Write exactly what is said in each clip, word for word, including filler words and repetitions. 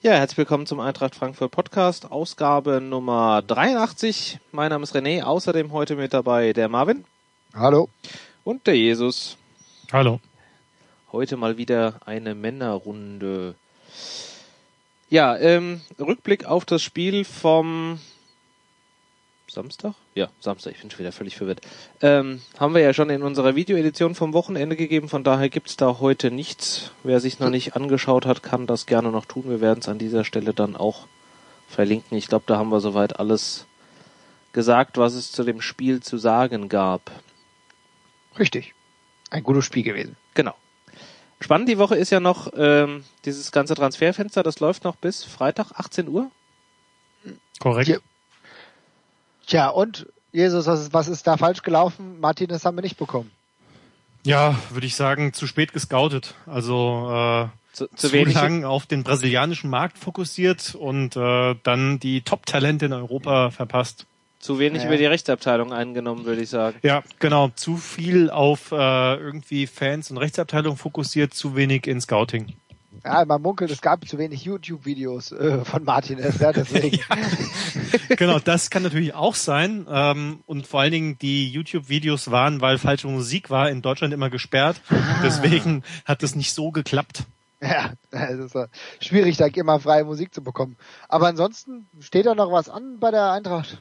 Ja, herzlich willkommen zum Eintracht Frankfurt Podcast, Ausgabe Nummer dreiundachtzig. Mein Name ist René, außerdem heute mit dabei der Marvin. Hallo. Und der Jesus. Hallo. Heute mal wieder eine Männerrunde. Ja, ähm, Rückblick auf das Spiel vom Samstag? Ja, Samstag, ich bin schon wieder völlig verwirrt. Ähm, haben wir ja schon in unserer Videoedition vom Wochenende gegeben, von daher gibt's da heute nichts. Wer sich noch nicht angeschaut hat, kann das gerne noch tun. Wir werden es an dieser Stelle dann auch verlinken. Ich glaube, da haben wir soweit alles gesagt, was es zu dem Spiel zu sagen gab. Richtig. Ein gutes Spiel gewesen. Genau. Spannend die Woche ist ja noch ähm, dieses ganze Transferfenster, das läuft noch bis Freitag achtzehn Uhr. Korrekt. Ja. Tja, und Jesus, was ist, was ist da falsch gelaufen? Martinez haben wir nicht bekommen. Ja, würde ich sagen, zu spät gescoutet. Also äh, zu, zu, zu wenig lang auf den brasilianischen Markt fokussiert und äh, dann die Top-Talente in Europa verpasst. Zu wenig ja. über die Rechtsabteilung eingenommen, würde ich sagen. Ja, genau. Zu viel auf äh, irgendwie Fans und Rechtsabteilung fokussiert, zu wenig in Scouting. Ja, man munkelt, es gab zu wenig YouTube-Videos äh, von Martinez, ja, deswegen. Ja. Genau, das kann natürlich auch sein. Ähm, und vor allen Dingen die YouTube-Videos waren, weil falsche Musik war, in Deutschland immer gesperrt. Ah. Deswegen hat es nicht so geklappt. Ja, es ist äh, schwierig, da immer freie Musik zu bekommen. Aber ansonsten, steht da noch was an bei der Eintracht?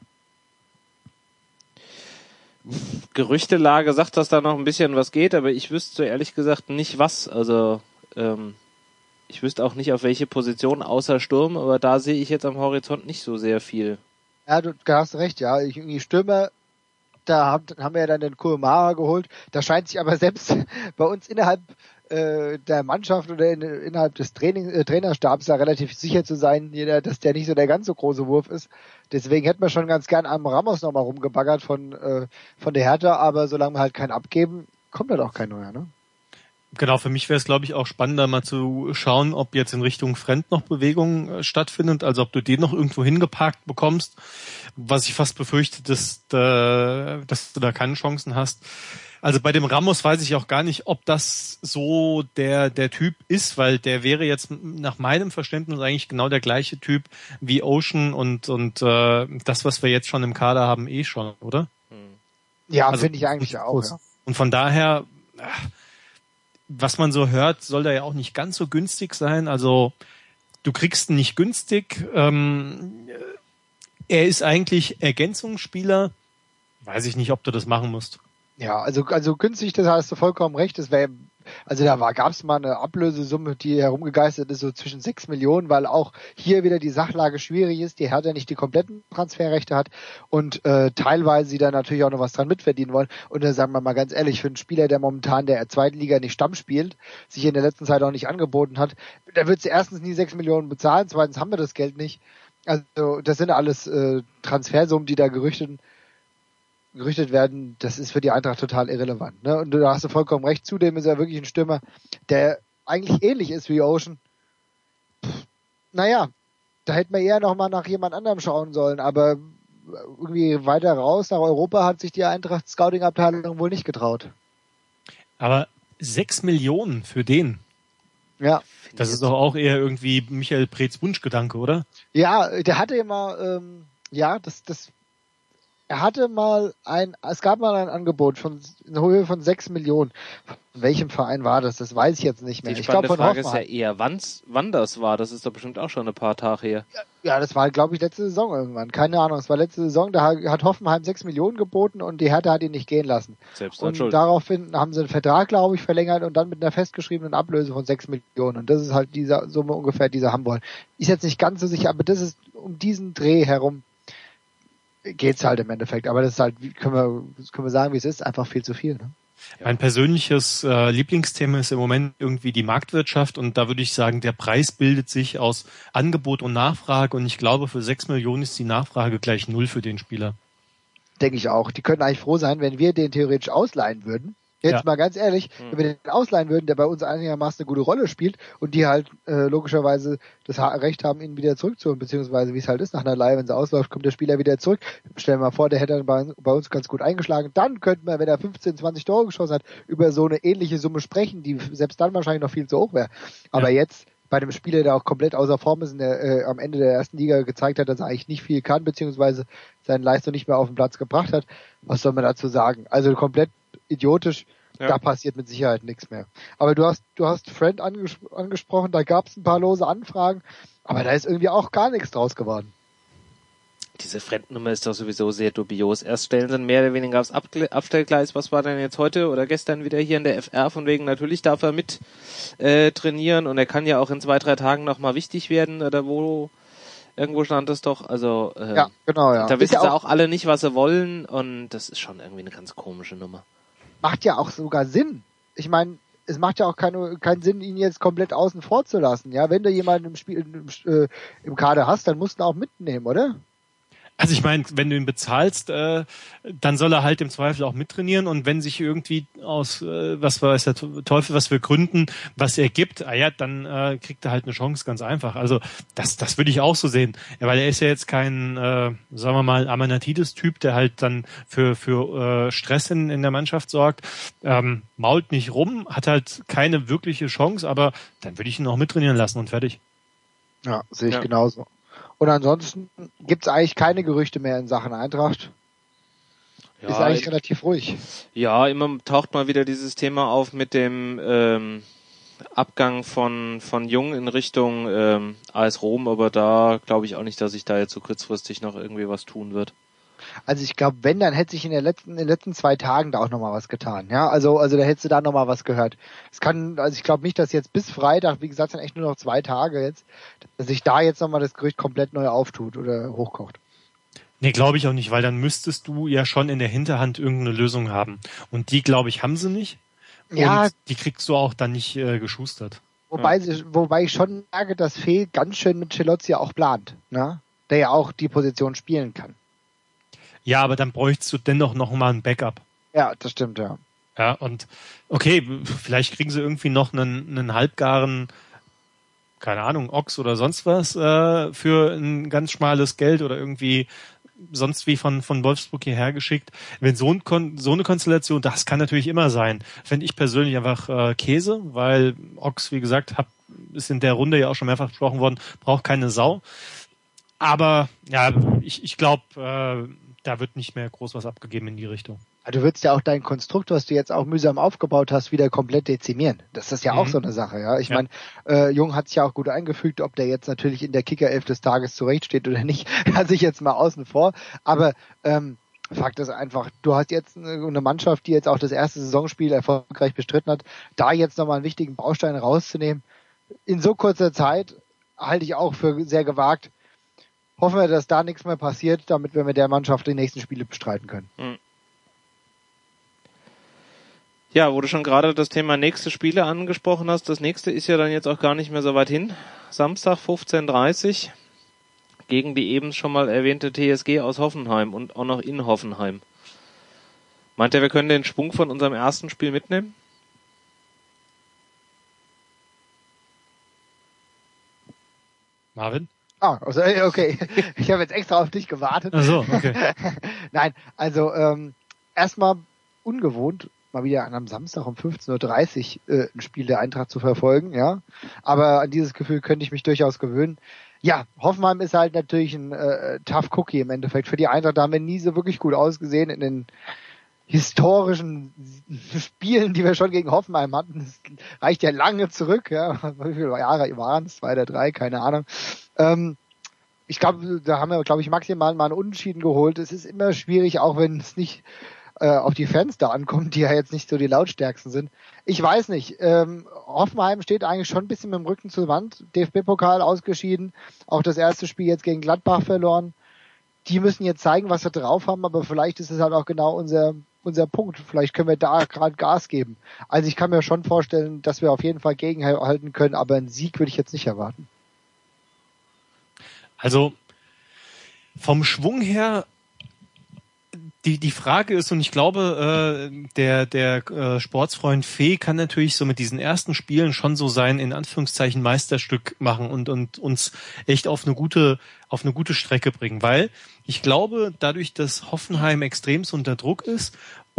Gerüchtelage sagt, dass da noch ein bisschen was geht, aber ich wüsste ehrlich gesagt nicht was. Also ähm, ich wüsste auch nicht auf welche Position außer Sturm, aber da sehe ich jetzt am Horizont nicht so sehr viel. Ja, du hast recht, ja. Ich, irgendwie Stürmer, da haben, haben wir ja dann den Kurumara geholt. Da scheint sich aber selbst bei uns innerhalb äh, der Mannschaft oder in, innerhalb des Training, äh, Trainerstabs da relativ sicher zu sein, jeder, dass der nicht so der ganz so große Wurf ist. Deswegen hätten wir schon ganz gern am Ramos nochmal rumgebaggert von, äh, von der Hertha, aber solange wir halt keinen abgeben, kommt halt auch kein neuer, ne? Genau, für mich wäre es, glaube ich, auch spannender, mal zu schauen, ob jetzt in Richtung Fremd noch Bewegung äh, stattfindet, also ob du den noch irgendwo hingeparkt bekommst, was ich fast befürchte, dass, äh, dass du da keine Chancen hast. Also bei dem Ramos weiß ich auch gar nicht, ob das so der der Typ ist, weil der wäre jetzt nach meinem Verständnis eigentlich genau der gleiche Typ wie Ocean und und äh, das, was wir jetzt schon im Kader haben, eh schon, oder? Ja, also, finde ich eigentlich auch. Ja. Und von daher, was man so hört, soll der ja auch nicht ganz so günstig sein. Also du kriegst ihn nicht günstig. Ähm, er ist eigentlich Ergänzungsspieler. Weiß ich nicht, ob du das machen musst. Ja, also also günstig, das hast du vollkommen recht. Das wäre, also da war gab's mal eine Ablösesumme, die herumgegeistert ist, so zwischen sechs Millionen, weil auch hier wieder die Sachlage schwierig ist. Die Hertha nicht die kompletten Transferrechte hat und äh, teilweise sie da natürlich auch noch was dran mitverdienen wollen. Und da sagen wir mal ganz ehrlich, für einen Spieler, der momentan der zweiten Liga nicht Stamm spielt, sich in der letzten Zeit auch nicht angeboten hat, da wird sie erstens nie sechs Millionen bezahlen, zweitens haben wir das Geld nicht. Also das sind alles äh, Transfersummen, die da gerüchtet gerüchtet werden, das ist für die Eintracht total irrelevant. Ne? Und da hast du vollkommen recht. Zudem ist er wirklich ein Stürmer, der eigentlich ähnlich ist wie Ocean. Pff, naja, da hätten wir eher nochmal nach jemand anderem schauen sollen, aber irgendwie weiter raus nach Europa hat sich die Eintracht Scouting-Abteilung wohl nicht getraut. Aber sechs Millionen für den? Ja. Das ist doch auch eher irgendwie Michael Preetz Wunschgedanke, oder? Ja, der hatte immer, ähm, ja, das, das Er hatte mal ein, es gab mal ein Angebot von in Höhe von sechs Millionen. Von welchem Verein war das? Das weiß ich jetzt nicht mehr. Die ich glaube von Frage Hoffenheim. ist ja eher, wann's, wann das war. Das ist doch bestimmt auch schon ein paar Tage her. Ja, ja, das war, glaube ich, letzte Saison irgendwann. Keine Ahnung. Es war letzte Saison. Da hat Hoffenheim sechs Millionen geboten und die Hertha hat ihn nicht gehen lassen. Selbst und schuld. Daraufhin haben sie einen Vertrag, glaube ich, verlängert und dann mit einer festgeschriebenen Ablöse von sechs Millionen. Und das ist halt diese Summe ungefähr, die sie haben wollen. Ist jetzt nicht ganz so sicher, aber das ist um diesen Dreh herum. Geht's halt im Endeffekt, aber das ist halt, können wir, können wir sagen, wie es ist, einfach viel zu viel. Ne? Mein persönliches äh, Lieblingsthema ist im Moment irgendwie die Marktwirtschaft und da würde ich sagen, der Preis bildet sich aus Angebot und Nachfrage und ich glaube, für sechs Millionen ist die Nachfrage gleich null für den Spieler. Denke ich auch. Die können eigentlich froh sein, wenn wir den theoretisch ausleihen würden. Jetzt ja. mal ganz ehrlich, wenn wir den ausleihen würden, der bei uns einigermaßen eine gute Rolle spielt und die halt äh, logischerweise das Recht haben, ihn wieder zurückzuholen, beziehungsweise wie es halt ist nach einer Leihe, wenn sie ausläuft, kommt der Spieler wieder zurück. Stellen wir mal vor, der hätte dann bei, bei uns ganz gut eingeschlagen. Dann könnten wir, wenn er fünfzehn, zwanzig Tore geschossen hat, über so eine ähnliche Summe sprechen, die selbst dann wahrscheinlich noch viel zu hoch wäre. Aber ja. jetzt bei einem Spieler, der auch komplett außer Form ist, in der, äh, am Ende der ersten Liga gezeigt hat, dass er eigentlich nicht viel kann, beziehungsweise seine Leistung nicht mehr auf den Platz gebracht hat. Was soll man dazu sagen? Also komplett idiotisch, ja. Da passiert mit Sicherheit nichts mehr. Aber du hast, du hast Friend anges- angesprochen, da gab es ein paar lose Anfragen, aber da ist irgendwie auch gar nichts draus geworden. Diese Fremdnummer ist doch sowieso sehr dubios. Erst stellen sie mehr oder weniger aufs Abstellgleis. Was war denn jetzt heute oder gestern wieder hier in der F R? Von wegen, natürlich darf er mit äh, trainieren und er kann ja auch in zwei, drei Tagen nochmal wichtig werden oder wo. Irgendwo stand das doch. Also äh, ja, genau, ja. Da wissen ja sie auch, auch alle nicht, was sie wollen und das ist schon irgendwie eine ganz komische Nummer. Macht ja auch sogar Sinn. Ich meine, es macht ja auch keinen keinen Sinn, ihn jetzt komplett außen vor zu lassen. Ja, wenn du jemanden im Spiel im, äh, im Kader hast, dann musst du ihn auch mitnehmen, oder? Also ich meine, wenn du ihn bezahlst, äh, dann soll er halt im Zweifel auch mittrainieren und wenn sich irgendwie aus, äh, was weiß der Teufel, was für Gründen, was er gibt, ah ja, dann äh, kriegt er halt eine Chance, ganz einfach. Also das das würde ich auch so sehen, ja, weil er ist ja jetzt kein, äh, sagen wir mal, Amanatidis-Typ, der halt dann für für äh, Stress in, in der Mannschaft sorgt, ähm, mault nicht rum, hat halt keine wirkliche Chance, aber dann würde ich ihn auch mittrainieren lassen und fertig. Ja, sehe ich ja. genauso. Und ansonsten gibt's eigentlich keine Gerüchte mehr in Sachen Eintracht. Ja, ist eigentlich relativ ruhig. Ja, immer taucht mal wieder dieses Thema auf mit dem ähm, Abgang von von Jung in Richtung ähm, A S Rom, aber da glaube ich auch nicht, dass sich da jetzt so kurzfristig noch irgendwie was tun wird. Also ich glaube, wenn, dann hätte sich in, der letzten, in den letzten zwei Tagen da auch nochmal was getan. Ja, also also da hättest du da nochmal was gehört. Es kann, also ich glaube nicht, dass jetzt bis Freitag, wie gesagt, sind echt nur noch zwei Tage jetzt, dass sich da jetzt nochmal das Gerücht komplett neu auftut oder hochkocht. Nee, glaube ich auch nicht, weil dann müsstest du ja schon in der Hinterhand irgendeine Lösung haben. Und die, glaube ich, haben sie nicht. Ja. Und die kriegst du auch dann nicht äh, geschustert. Wobei, ja. sie, wobei ich schon merke, dass Fee ganz schön mit Celozzi auch plant, ne? Der ja auch die Position spielen kann. Ja, aber dann bräuchtest du dennoch noch mal ein Backup. Ja, das stimmt, ja. Ja, und okay, vielleicht kriegen sie irgendwie noch einen, einen halbgaren, keine Ahnung, Ochs oder sonst was äh, für ein ganz schmales Geld oder irgendwie sonst wie von von Wolfsburg hierher geschickt. Wenn so, ein Kon- so eine Konstellation, das kann natürlich immer sein. Fände ich persönlich einfach äh, Käse, weil Ochs, wie gesagt, hab, ist in der Runde ja auch schon mehrfach besprochen worden, braucht keine Sau. Aber ja, ich, ich glaube, äh, da wird nicht mehr groß was abgegeben in die Richtung. Du würdest ja auch dein Konstrukt, was du jetzt auch mühsam aufgebaut hast, wieder komplett dezimieren. Das ist ja mhm. auch so eine Sache, ja. Ich ja. meine, äh, Jung hat sich ja auch gut eingefügt, ob der jetzt natürlich in der Kicker-Elf des Tages zurechtsteht oder nicht, lasse ich jetzt mal außen vor. Aber ähm, Fakt ist einfach, du hast jetzt eine Mannschaft, die jetzt auch das erste Saisonspiel erfolgreich bestritten hat, da jetzt nochmal einen wichtigen Baustein rauszunehmen, in so kurzer Zeit, halte ich auch für sehr gewagt. Hoffen wir, dass da nichts mehr passiert, damit wir mit der Mannschaft die nächsten Spiele bestreiten können. Mhm. Ja, wo du schon gerade das Thema nächste Spiele angesprochen hast, das nächste ist ja dann jetzt auch gar nicht mehr so weit hin. Samstag fünfzehn Uhr dreißig gegen die eben schon mal erwähnte T S G aus Hoffenheim und auch noch in Hoffenheim. Meint ihr, wir können den Schwung von unserem ersten Spiel mitnehmen? Marvin? Ah, also, okay. Ich habe jetzt extra auf dich gewartet. Ach so, okay. Nein, also ähm, erstmal ungewohnt, mal wieder an einem Samstag um fünfzehn Uhr dreißig äh, ein Spiel der Eintracht zu verfolgen, ja. Aber an dieses Gefühl könnte ich mich durchaus gewöhnen. Ja, Hoffenheim ist halt natürlich ein äh, Tough Cookie im Endeffekt. Für die Eintracht, da haben wir nie so wirklich gut ausgesehen in den historischen Spielen, die wir schon gegen Hoffenheim hatten. Das reicht ja lange zurück, ja. Wie viele Jahre waren es? Zwei oder drei, keine Ahnung. Ähm, ich glaube, da haben wir, glaube ich, maximal mal einen Unentschieden geholt. Es ist immer schwierig, auch wenn es nicht äh, auf die Fans da ankommt, die ja jetzt nicht so die lautstärksten sind. Ich weiß nicht. Ähm, Hoffenheim steht eigentlich schon ein bisschen mit dem Rücken zur Wand. D F B-Pokal ausgeschieden. Auch das erste Spiel jetzt gegen Gladbach verloren. Die müssen jetzt zeigen, was sie drauf haben, aber vielleicht ist es halt auch genau unser unser Punkt. Vielleicht können wir da gerade Gas geben. Also ich kann mir schon vorstellen, dass wir auf jeden Fall gegenhalten können, aber einen Sieg würde ich jetzt nicht erwarten. Also vom Schwung her, die die Frage ist, und ich glaube, äh, der der äh, Sportsfreund Fee kann natürlich so mit diesen ersten Spielen schon so sein, in Anführungszeichen, Meisterstück machen und und uns echt auf eine gute auf eine gute Strecke bringen, weil ich glaube, dadurch, dass Hoffenheim extremst unter Druck ist und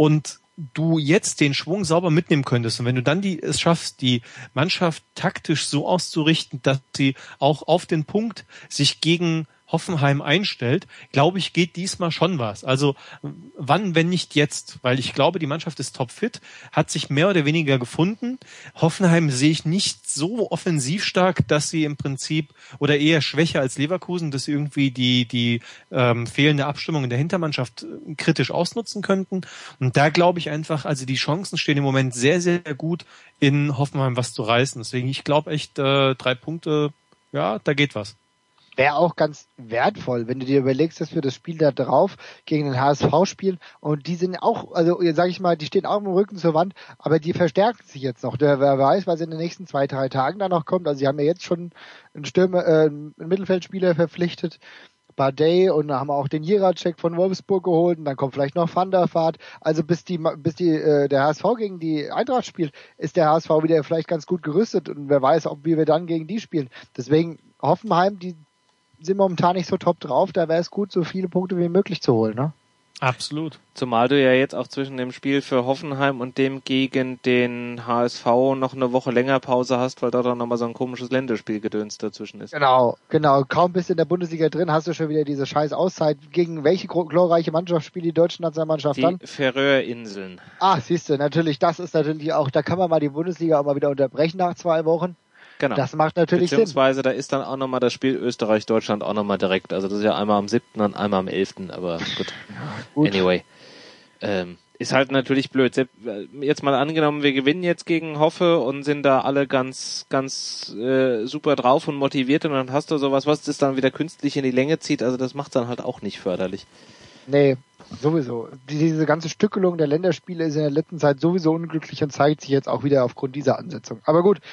du jetzt den Schwung sauber mitnehmen könntest und wenn du dann die, es schaffst, die Mannschaft taktisch so auszurichten, dass sie auch auf den Punkt sich gegen Hoffenheim einstellt, glaube ich, geht diesmal schon was. Also wann, wenn nicht jetzt? Weil ich glaube, die Mannschaft ist topfit, hat sich mehr oder weniger gefunden. Hoffenheim sehe ich nicht so offensiv stark, dass sie im Prinzip oder eher schwächer als Leverkusen, dass sie irgendwie die die ähm, fehlende Abstimmung in der Hintermannschaft kritisch ausnutzen könnten. Und da glaube ich einfach, also die Chancen stehen im Moment sehr, sehr gut, in Hoffenheim was zu reißen. Deswegen, ich glaube echt, äh, drei Punkte, ja, da geht was. Wäre auch ganz wertvoll, wenn du dir überlegst, dass wir das Spiel da drauf gegen den H S V spielen und die sind auch, also sag ich mal, die stehen auch im Rücken zur Wand, aber die verstärken sich jetzt noch. Der, wer weiß, was in den nächsten zwei, drei Tagen da noch kommt. Also sie haben ja jetzt schon einen Stürmer, äh, einen Mittelfeldspieler verpflichtet, Bardet, und haben auch den Jiracek von Wolfsburg geholt und dann kommt vielleicht noch Van der Vaart. Also bis die bis die äh, der H S V gegen die Eintracht spielt, ist der H S V wieder vielleicht ganz gut gerüstet und wer weiß, ob wie wir dann gegen die spielen. Deswegen Hoffenheim, die sind momentan nicht so top drauf, da wäre es gut, so viele Punkte wie möglich zu holen, ne? Absolut. Zumal du ja jetzt auch zwischen dem Spiel für Hoffenheim und dem gegen den H S V noch eine Woche länger Pause hast, weil da dann nochmal so ein komisches Länderspielgedöns dazwischen ist. Genau, genau. Kaum bist du in der Bundesliga drin, hast du schon wieder diese scheiß Auszeit. Gegen welche glorreiche Mannschaft spielt die deutsche Nationalmannschaft die dann? Die Färöerinseln. Ah, siehst du, natürlich, das ist natürlich auch, da kann man mal die Bundesliga auch mal wieder unterbrechen nach zwei Wochen. Genau. Das macht natürlich Beziehungsweise Sinn. Da ist dann auch nochmal das Spiel Österreich-Deutschland auch nochmal direkt. Also das ist ja einmal am siebten und einmal am elften aber gut. gut. Anyway. Ähm, ist halt natürlich blöd. Jetzt mal angenommen, wir gewinnen jetzt gegen Hoffe und sind da alle ganz, ganz äh, super drauf und motiviert und dann hast du sowas, was das dann wieder künstlich in die Länge zieht. Also das macht dann halt auch nicht förderlich. Nee, sowieso. Diese ganze Stückelung der Länderspiele ist in der letzten Zeit sowieso unglücklich und zeigt sich jetzt auch wieder aufgrund dieser Ansetzung. Aber gut.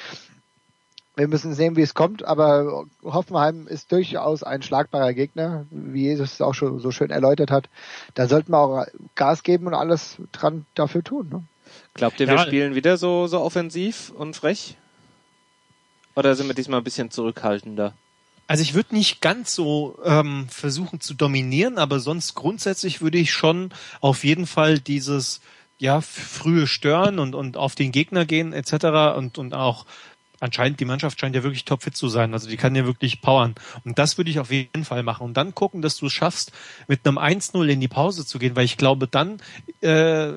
Wir müssen sehen, wie es kommt, aber Hoffenheim ist durchaus ein schlagbarer Gegner, wie Jesus es auch schon so schön erläutert hat. Da sollten wir auch Gas geben und alles dran dafür tun. Ne? Glaubt ihr, ja, wir spielen wieder so, so offensiv und frech? Oder sind wir diesmal ein bisschen zurückhaltender? Also ich würde nicht ganz so ähm, versuchen zu dominieren, aber sonst grundsätzlich würde ich schon auf jeden Fall dieses ja frühe Stören und, und auf den Gegner gehen et cetera und, und auch anscheinend, die Mannschaft scheint ja wirklich topfit zu sein. Also die kann ja wirklich powern. Und das würde ich auf jeden Fall machen. Und dann gucken, dass du es schaffst, mit einem eins null in die Pause zu gehen. Weil ich glaube, dann äh,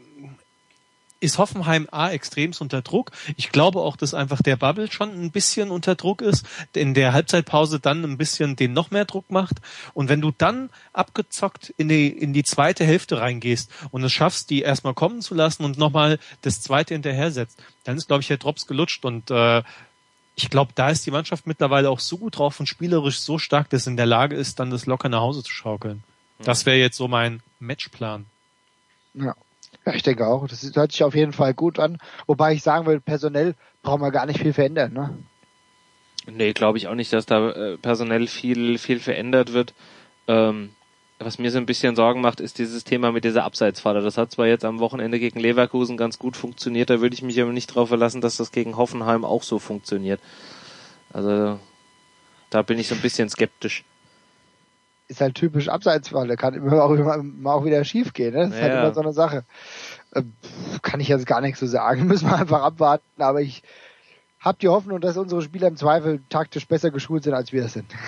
ist Hoffenheim A extremst unter Druck. Ich glaube auch, dass einfach der Bubble schon ein bisschen unter Druck ist, in der Halbzeitpause dann ein bisschen den noch mehr Druck macht. Und wenn du dann abgezockt in die in die zweite Hälfte reingehst und es schaffst, die erstmal kommen zu lassen und nochmal das zweite hinterher setzt, dann ist, glaube ich, der Drops gelutscht. Und äh, ich glaube, da ist die Mannschaft mittlerweile auch so gut drauf und spielerisch so stark, dass sie in der Lage ist, dann das locker nach Hause zu schaukeln. Mhm. Das wäre jetzt so mein Matchplan. Ja. Ja, ich denke auch. Das hört sich auf jeden Fall gut an. Wobei ich sagen will, personell brauchen wir gar nicht viel verändern, ne? Nee, glaube ich auch nicht, dass da äh, personell viel viel verändert wird. Ähm, was mir so ein bisschen Sorgen macht, ist dieses Thema mit dieser Abseitsfalle. Das hat zwar jetzt am Wochenende gegen Leverkusen ganz gut funktioniert, da würde ich mich aber nicht darauf verlassen, dass das gegen Hoffenheim auch so funktioniert. Also da bin ich so ein bisschen skeptisch. Ist halt typisch Abseitsfalle, kann immer auch, immer auch wieder schief gehen, ne? Das ist ja, halt ja. immer so eine Sache. Ähm, kann ich jetzt gar nichts so sagen, müssen wir einfach abwarten, aber ich habe die Hoffnung, dass unsere Spieler im Zweifel taktisch besser geschult sind, als wir es sind.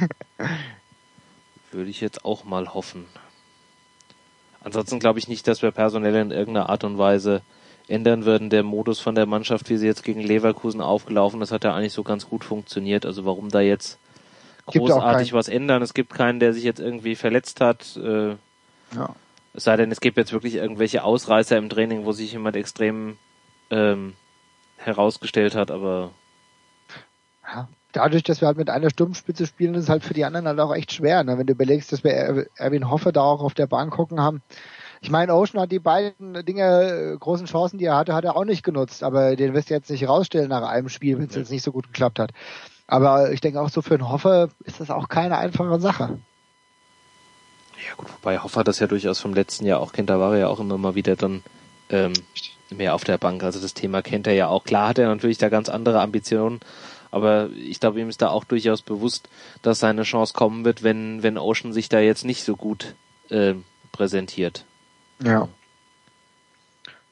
Würde ich jetzt auch mal hoffen. Ansonsten glaube ich nicht, dass wir personell in irgendeiner Art und Weise ändern würden. Der Modus von der Mannschaft, wie sie jetzt gegen Leverkusen aufgelaufen ist, hat ja eigentlich so ganz gut funktioniert. Also warum da jetzt großartig was ändern? Es gibt keinen, der sich jetzt irgendwie verletzt hat. Äh, ja. Es sei denn, es gibt jetzt wirklich irgendwelche Ausreißer im Training, wo sich jemand extrem ähm, herausgestellt hat, aber ja. Dadurch, dass wir halt mit einer Sturmspitze spielen, ist es halt für die anderen halt auch echt schwer. Ne? Wenn du überlegst, dass wir Erwin Hoffe da auch auf der Bank gucken haben. Ich meine, Ocean hat die beiden Dinge, großen Chancen, die er hatte, hat er auch nicht genutzt. Aber den wirst du jetzt nicht rausstellen nach einem Spiel, wenn es ja. jetzt nicht so gut geklappt hat. Aber ich denke auch so für einen Hoffe ist das auch keine einfache Sache. Ja gut, wobei Hoffer das ja durchaus vom letzten Jahr auch kennt, da war er ja auch immer mal wieder dann ähm, mehr auf der Bank. Also das Thema kennt er ja auch. Klar hat er natürlich da ganz andere Ambitionen, aber ich glaube, ihm ist da auch durchaus bewusst, dass seine Chance kommen wird, wenn wenn Ocean sich da jetzt nicht so gut äh, präsentiert. Ja.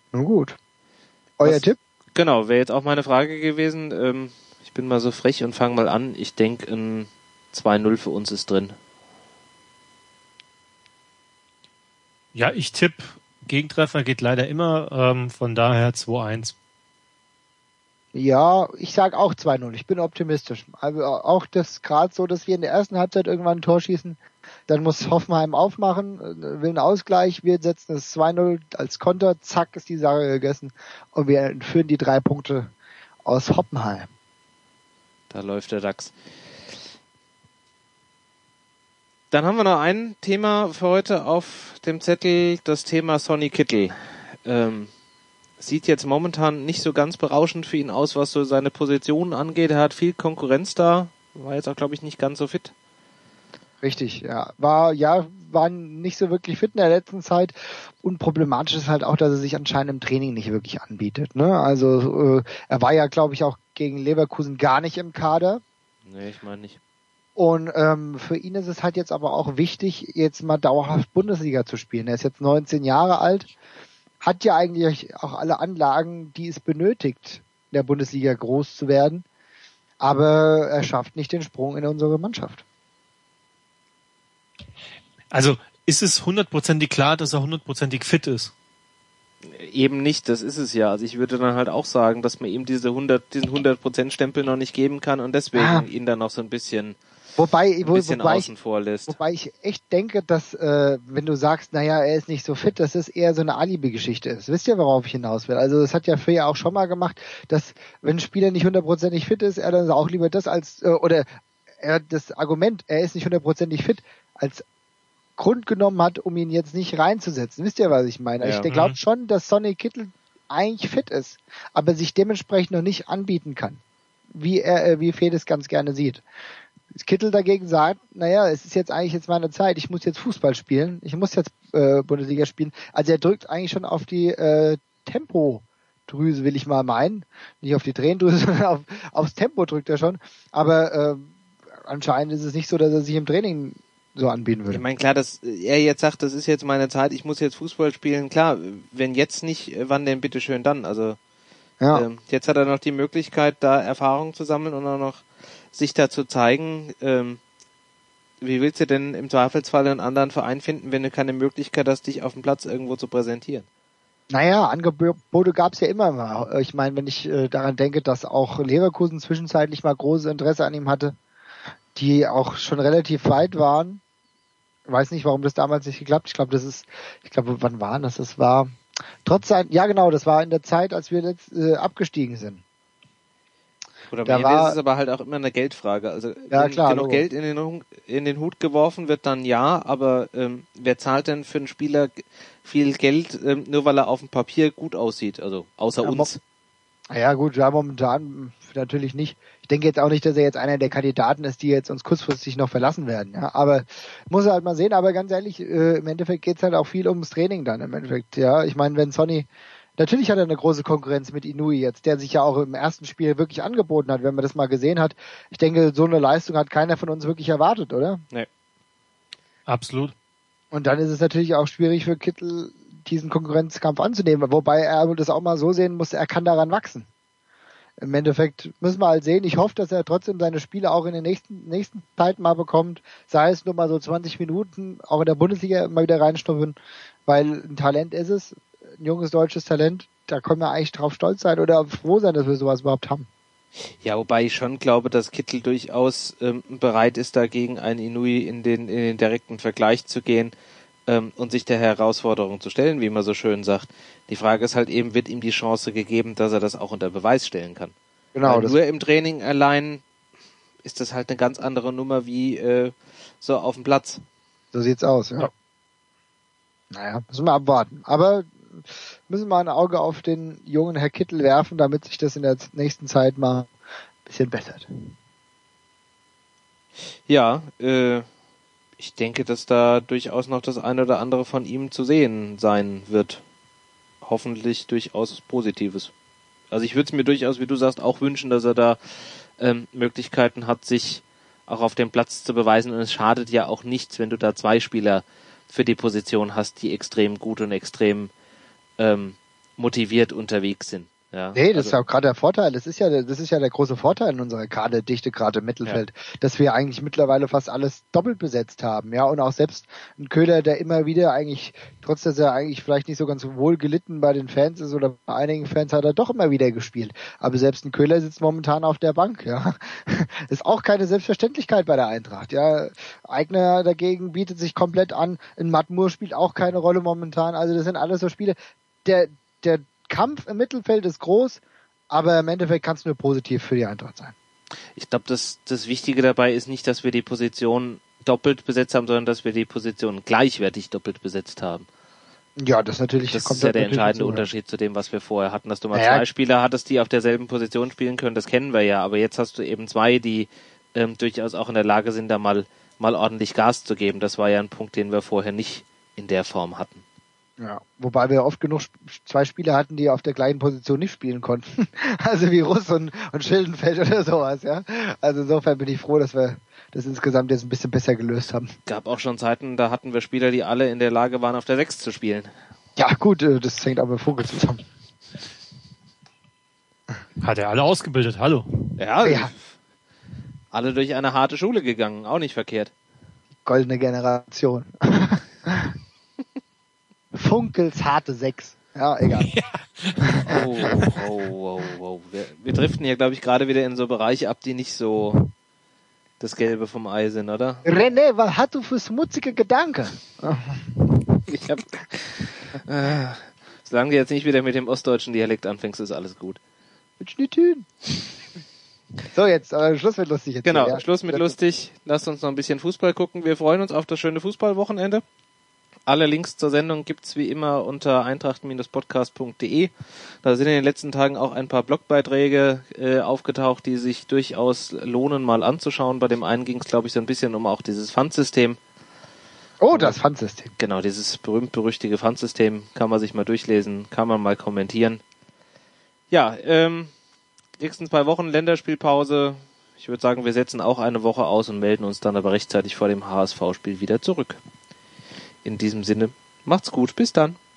Nun gut. Euer Was, Tipp? Genau, wäre jetzt auch meine Frage gewesen. Ähm, ich bin mal so frech und fange mal an. Ich denke, ein zwei null für uns ist drin. Ja, ich tippe, Gegentreffer geht leider immer, ähm, von daher zwei eins. Ja, ich sag auch zwei null. Ich bin optimistisch. Also auch das gerade so, dass wir in der ersten Halbzeit irgendwann ein Tor schießen, dann muss Hoffenheim aufmachen, will einen Ausgleich, wir setzen es zwei null als Konter, zack, ist die Sache gegessen und wir führen die drei Punkte aus Hoppenheim. Da läuft der Dachs. Dann haben wir noch ein Thema für heute auf dem Zettel, das Thema Sonny Kittel. Ähm, sieht jetzt momentan nicht so ganz berauschend für ihn aus, was so seine Position angeht. Er hat viel Konkurrenz da, war jetzt auch, glaube ich, nicht ganz so fit. Richtig, ja. War, ja, war nicht so wirklich fit in der letzten Zeit. Und problematisch ist halt auch, dass er sich anscheinend im Training nicht wirklich anbietet. Ne? Also äh, er war ja, glaube ich, auch gegen Leverkusen gar nicht im Kader. Nee, ich meine nicht. Und ähm, für ihn ist es halt jetzt aber auch wichtig, jetzt mal dauerhaft Bundesliga zu spielen. Er ist jetzt neunzehn Jahre alt, hat ja eigentlich auch alle Anlagen, die es benötigt, in der Bundesliga groß zu werden. Aber er schafft nicht den Sprung in unsere Mannschaft. Also ist es hundertprozentig klar, dass er hundertprozentig fit ist? Eben nicht, das ist es ja. Also ich würde dann halt auch sagen, dass man ihm diese hundert, diesen hundert Prozent Stempel noch nicht geben kann und deswegen ah. ihn dann noch so ein bisschen, wobei, ein wo, bisschen wobei außen ich, vor lässt. Wobei ich echt denke, dass äh, wenn du sagst, naja, er ist nicht so fit, dass es eher so eine Alibi-Geschichte ist. Wisst ihr, worauf ich hinaus will? Also das hat ja Freya auch schon mal gemacht, dass wenn ein Spieler nicht hundertprozentig fit ist, er dann auch lieber das als, äh, oder er das Argument, er ist nicht hundertprozentig fit, als Grund genommen hat, um ihn jetzt nicht reinzusetzen. Wisst ihr, was ich meine? Ja. Ich glaube schon, dass Sonny Kittel eigentlich fit ist, aber sich dementsprechend noch nicht anbieten kann, wie er, wie Fede es ganz gerne sieht. Kittel dagegen sagt, naja, es ist jetzt eigentlich jetzt meine Zeit, ich muss jetzt Fußball spielen, ich muss jetzt äh, Bundesliga spielen. Also er drückt eigentlich schon auf die äh, Tempodrüse, will ich mal meinen. Nicht auf die Tränendrüse, sondern auf, aufs Tempo drückt er schon. Aber äh, anscheinend ist es nicht so, dass er sich im Training so anbieten würde. Ich meine, klar, dass er jetzt sagt, das ist jetzt meine Zeit, ich muss jetzt Fußball spielen, klar, wenn jetzt nicht, wann denn bitteschön dann? Also ja. ähm, jetzt hat er noch die Möglichkeit, da Erfahrung zu sammeln und auch noch sich da zu zeigen. Ähm, wie willst du denn im Zweifelsfall einen anderen Verein finden, wenn du keine Möglichkeit hast, dich auf dem Platz irgendwo zu präsentieren? Naja, Angebote gab es ja immer mal. Ich meine, wenn ich äh, daran denke, dass auch Leverkusen zwischenzeitlich mal großes Interesse an ihm hatte, die auch schon relativ weit waren. Ich weiß nicht, warum das damals nicht geklappt. Ich glaube, das ist, ich glaube, wann war das? Das war trotz sein, ja genau, das war in der Zeit, als wir letzt, äh, abgestiegen sind. Oder am Ende ist es aber halt auch immer eine Geldfrage. Also ja, wenn klar, genug Logo. Geld in den, in den Hut geworfen wird, dann ja, aber ähm, wer zahlt denn für einen Spieler viel Geld, ähm, nur weil er auf dem Papier gut aussieht? Also außer ja, uns. Ja gut, ja momentan natürlich nicht. Ich denke jetzt auch nicht, dass er jetzt einer der Kandidaten ist, die jetzt uns kurzfristig noch verlassen werden. Ja, aber muss er halt mal sehen. Aber ganz ehrlich, äh, im Endeffekt geht's halt auch viel ums Training dann im Endeffekt. Ja, ich meine, wenn Sonny, natürlich hat er eine große Konkurrenz mit Inui jetzt, der sich ja auch im ersten Spiel wirklich angeboten hat, wenn man das mal gesehen hat. Ich denke, so eine Leistung hat keiner von uns wirklich erwartet, oder? Nee. Absolut. Und dann ist es natürlich auch schwierig für Kittel, diesen Konkurrenzkampf anzunehmen, wobei er das auch mal so sehen muss, er kann daran wachsen. Im Endeffekt müssen wir halt sehen, ich hoffe, dass er trotzdem seine Spiele auch in den nächsten nächsten Zeit mal bekommt, sei es nur mal so zwanzig Minuten, auch in der Bundesliga mal wieder reinschnuppern, weil ein Talent ist es, ein junges deutsches Talent, da können wir eigentlich drauf stolz sein oder froh sein, dass wir sowas überhaupt haben. Ja, wobei ich schon glaube, dass Kittel durchaus ähm, bereit ist, dagegen einen Inui in den, in den direkten Vergleich zu gehen ähm, und sich der Herausforderung zu stellen, wie man so schön sagt. Die Frage ist halt eben, wird ihm die Chance gegeben, dass er das auch unter Beweis stellen kann. Genau. Weil nur im Training allein ist das halt eine ganz andere Nummer wie äh, so auf dem Platz. So sieht's aus, ja. ja. Naja, müssen wir abwarten. Aber müssen wir ein Auge auf den jungen Herr Kittel werfen, damit sich das in der nächsten Zeit mal ein bisschen bessert. Ja, äh, ich denke, dass da durchaus noch das eine oder andere von ihm zu sehen sein wird. Hoffentlich durchaus Positives. Also ich würde es mir durchaus, wie du sagst, auch wünschen, dass er da ähm, Möglichkeiten hat, sich auch auf dem Platz zu beweisen. Und es schadet ja auch nichts, wenn du da zwei Spieler für die Position hast, die extrem gut und extrem ähm, motiviert unterwegs sind. Ja, nee, das also, ist ja auch gerade der Vorteil. Das ist ja, das ist ja der große Vorteil in unserer Kaderdichte gerade im Mittelfeld, ja. dass wir eigentlich mittlerweile fast alles doppelt besetzt haben, ja, und auch selbst ein Köhler, der immer wieder eigentlich, trotz dass er eigentlich vielleicht nicht so ganz wohl gelitten bei den Fans ist oder bei einigen Fans, hat er doch immer wieder gespielt. Aber selbst ein Köhler sitzt momentan auf der Bank, ja. Ist auch keine Selbstverständlichkeit bei der Eintracht, ja. Eigner dagegen bietet sich komplett an. Ein Matt Moore spielt auch keine Rolle momentan. Also das sind alles so Spiele. Der, der Kampf im Mittelfeld ist groß, aber im Endeffekt kann es nur positiv für die Eintracht sein. Ich glaube, das, das Wichtige dabei ist nicht, dass wir die Position doppelt besetzt haben, sondern dass wir die Position gleichwertig doppelt besetzt haben. Ja, das natürlich. Das ist ja der entscheidende Unterschied zu dem, was wir vorher hatten, dass du mal naja. zwei Spieler hattest, die auf derselben Position spielen können, das kennen wir ja, aber jetzt hast du eben zwei, die ähm, durchaus auch in der Lage sind, da mal, mal ordentlich Gas zu geben. Das war ja ein Punkt, den wir vorher nicht in der Form hatten. Ja, wobei wir oft genug zwei Spieler hatten, die auf der gleichen Position nicht spielen konnten. Also wie Russ und, und Schildenfeld oder sowas, ja. Also insofern bin ich froh, dass wir das insgesamt jetzt ein bisschen besser gelöst haben. Gab auch schon Zeiten, da hatten wir Spieler, die alle in der Lage waren, auf der sechs zu spielen. Ja, gut, das hängt aber mit Vogel zusammen. Hat er alle ausgebildet, hallo. Ja, ja. Alle durch eine harte Schule gegangen, auch nicht verkehrt. Goldene Generation. Funkels harte Sechs. Ja, egal. Ja. Oh, oh, oh, oh. Wir, wir driften hier, glaube ich, gerade wieder in so Bereiche ab, die nicht so das Gelbe vom Ei sind, oder? René, was hast du für schmutzige Gedanken? Ich hab, äh, solange du jetzt nicht wieder mit dem ostdeutschen Dialekt anfängst, ist alles gut. Mit Schnittün. So, jetzt, aber Schluss mit lustig jetzt. Genau, hier, ja? Schluss mit lustig. Lasst uns noch ein bisschen Fußball gucken. Wir freuen uns auf das schöne Fußballwochenende. Alle Links zur Sendung gibt's wie immer unter eintracht Podcast punkt de. Da sind in den letzten Tagen auch ein paar Blogbeiträge äh, aufgetaucht, die sich durchaus lohnen, mal anzuschauen. Bei dem einen ging's, glaube ich, so ein bisschen um auch dieses Pfandsystem. Oh, das Pfandsystem. Genau, dieses berühmt-berüchtige Pfandsystem kann man sich mal durchlesen, kann man mal kommentieren. Ja, ähm, nächsten zwei Wochen Länderspielpause. Ich würde sagen, wir setzen auch eine Woche aus und melden uns dann aber rechtzeitig vor dem H S V-Spiel wieder zurück. In diesem Sinne, macht's gut, bis dann.